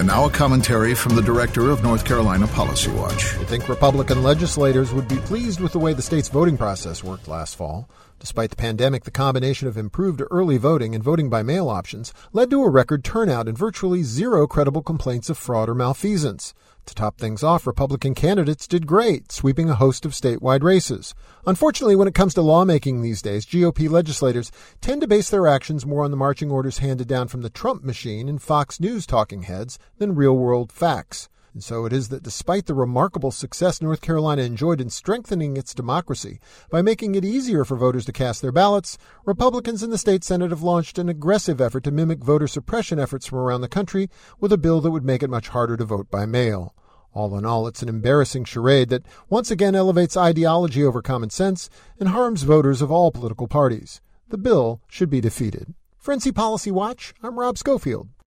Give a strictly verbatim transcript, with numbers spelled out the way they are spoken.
And now a commentary from the director of North Carolina Policy Watch. You think Republican legislators would be pleased with the way the state's voting process worked last fall. Despite the pandemic, the combination of improved early voting and voting by mail options led to a record turnout and virtually zero credible complaints of fraud or malfeasance. To top things off, Republican candidates did great, sweeping a host of statewide races. Unfortunately, when it comes to lawmaking these days, G O P legislators tend to base their actions more on the marching orders handed down from the Trump machine and Fox News talking heads than real-world facts. And so it is that despite the remarkable success North Carolina enjoyed in strengthening its democracy by making it easier for voters to cast their ballots, Republicans in the state Senate have launched an aggressive effort to mimic voter suppression efforts from around the country with a bill that would make it much harder to vote by mail. All in all, it's an embarrassing charade that once again elevates ideology over common sense and harms voters of all political parties. The bill should be defeated. For N C Policy Watch, I'm Rob Schofield.